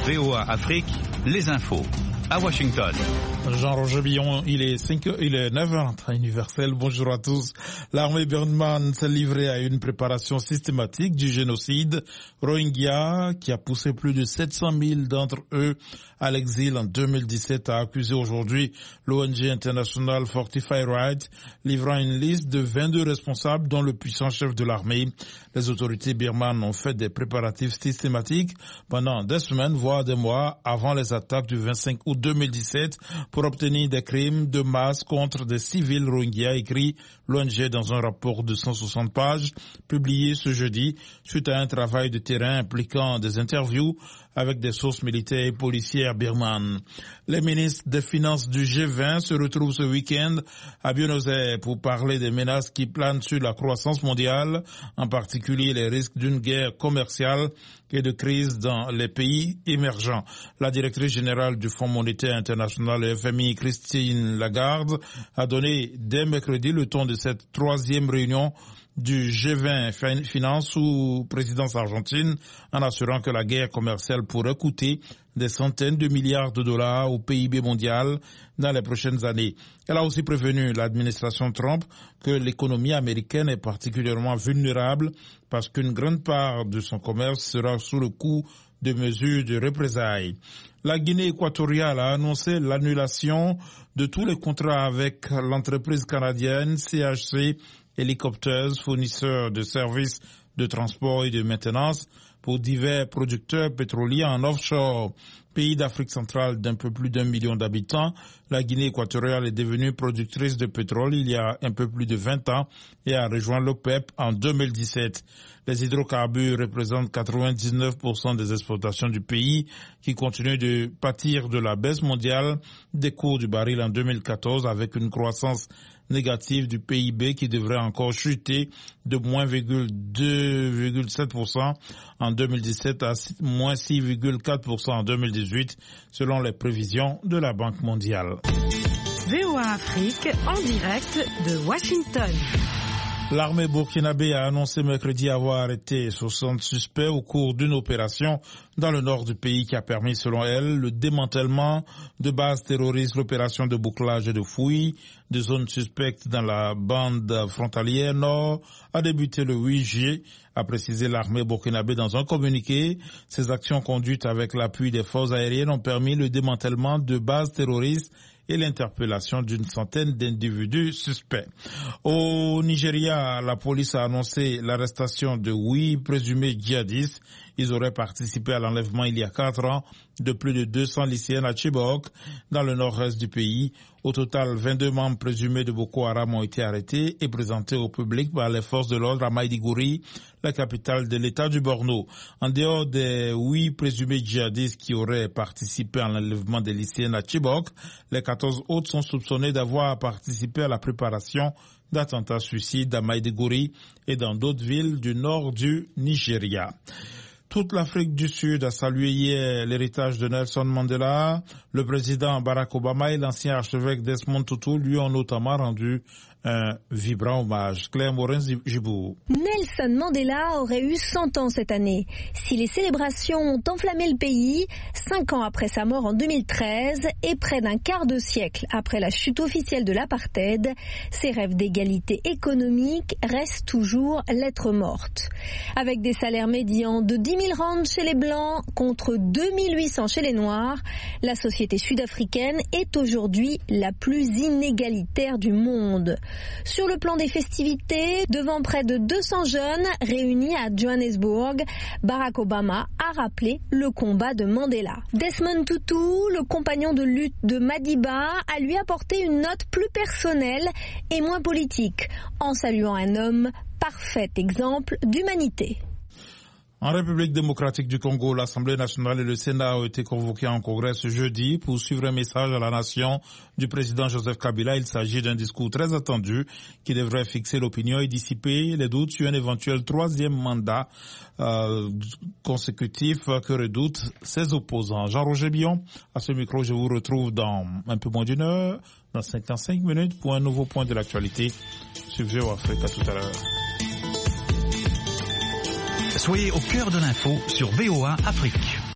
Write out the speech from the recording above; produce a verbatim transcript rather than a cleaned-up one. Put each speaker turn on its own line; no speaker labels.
V O A Afrique, les infos. À Washington.
Jean-Roger Billon, il est cinq heures, il est neuf heures, temps universel. Bonjour à tous. L'armée birmane s'est livrée à une préparation systématique du génocide Rohingya qui a poussé plus de sept cent mille d'entre eux à l'exil en deux mille dix-sept, a accusé aujourd'hui l'O N G internationale Fortify Rights, livrant une liste de vingt-deux responsables dont le puissant chef de l'armée. Les autorités birmanes ont fait des préparatifs systématiques pendant des semaines, voire des mois avant les attaques du vingt-cinq août deux mille dix-sept pour obtenir des crimes de masse contre des civils Rohingyas, écrit l'O N G dans un rapport de cent soixante pages publié ce jeudi suite à un travail de terrain impliquant des interviews avec des sources militaires et policières birmanes. Les ministres des Finances du G vingt se retrouvent ce week-end à Buenos Aires pour parler des menaces qui planent sur la croissance mondiale, en particulier les risques d'une guerre commerciale et de crise dans les pays émergents. La directrice générale du Fonds monétaire international, le F M I, Christine Lagarde, a donné dès mercredi le ton de cette troisième réunion du G vingt Finance sous présidence argentine, en assurant que la guerre commerciale pourrait coûter des centaines de milliards de dollars au P I B mondial dans les prochaines années. Elle a aussi prévenu l'administration Trump que l'économie américaine est particulièrement vulnérable parce qu'une grande part de son commerce sera sous le coup de mesures de représailles. La Guinée équatoriale a annoncé l'annulation de tous les contrats avec l'entreprise canadienne C H C Helicopters, fournisseur de services de transport et de maintenance pour divers producteurs pétroliers en offshore. Pays d'Afrique centrale d'un peu plus d'un million d'habitants, la Guinée équatoriale est devenue productrice de pétrole il y a un peu plus de vingt ans et a rejoint l'OPEP en deux mille dix-sept. Les hydrocarbures représentent quatre-vingt-dix-neuf pour cent des exportations du pays qui continue de pâtir de la baisse mondiale des cours du baril en deux mille quatorze avec une croissance négative du P I B qui devrait encore chuter de moins deux virgule sept pour cent en deux mille dix-sept à moins six virgule quatre pour cent en deux mille dix-huit selon les prévisions de la Banque mondiale.
V O A Afrique en direct de Washington.
L'armée burkinabé a annoncé mercredi avoir arrêté soixante suspects au cours d'une opération dans le nord du pays qui a permis, selon elle, le démantèlement de bases terroristes, l'opération de bouclage et de fouilles de zones suspectes dans la bande frontalière nord a débuté le huit juillet, a précisé l'armée burkinabé dans un communiqué. Ces actions conduites avec l'appui des forces aériennes ont permis le démantèlement de bases terroristes et l'interpellation d'une centaine d'individus suspects. Au Nigeria, la police a annoncé l'arrestation de huit présumés djihadistes. Ils auraient participé à l'enlèvement il y a quatre ans de plus de deux cents lycéennes à Chibok, dans le nord-est du pays. Au total, vingt-deux membres présumés de Boko Haram ont été arrêtés et présentés au public par les forces de l'ordre à Maïdiguri, la capitale de l'État du Borno. En dehors des huit présumés djihadistes qui auraient participé à l'enlèvement des lycéennes à Chibok, les quatorze autres sont soupçonnés d'avoir participé à la préparation d'attentats suicides à Maïdiguri et dans d'autres villes du nord du Nigeria. Toute l'Afrique du Sud a salué hier l'héritage de Nelson Mandela. Le président Barack Obama et l'ancien archevêque Desmond Tutu lui ont notamment rendu un vibrant hommage. Claire Morin-Gibou.
Nelson Mandela aurait eu cent ans cette année. Si les célébrations ont enflammé le pays, cinq ans après sa mort en deux mille treize et près d'un quart de siècle après la chute officielle de l'apartheid, ses rêves d'égalité économique restent toujours lettre morte. Avec des salaires médians de dix mille rands chez les Blancs contre deux mille huit cents chez les Noirs, la société sud-africaine est aujourd'hui la plus inégalitaire du monde. Sur le plan des festivités, devant près de deux cents jeunes réunis à Johannesburg, Barack Obama a rappelé le combat de Mandela. Desmond Tutu, le compagnon de lutte de Madiba, a lui apporté une note plus personnelle et moins politique, en saluant un homme parfait exemple d'humanité.
En République démocratique du Congo, l'Assemblée nationale et le Sénat ont été convoqués en congrès ce jeudi pour suivre un message à la nation du président Joseph Kabila. Il s'agit d'un discours très attendu qui devrait fixer l'opinion et dissiper les doutes sur un éventuel troisième mandat euh, consécutif que redoutent ses opposants. Jean-Roger Billon, à ce micro, je vous retrouve dans un peu moins d'une heure, dans cinquante-cinq minutes, pour un nouveau point de l'actualité sur V O A Afrique. À tout à l'heure.
Soyez au cœur de l'info sur V O A Afrique.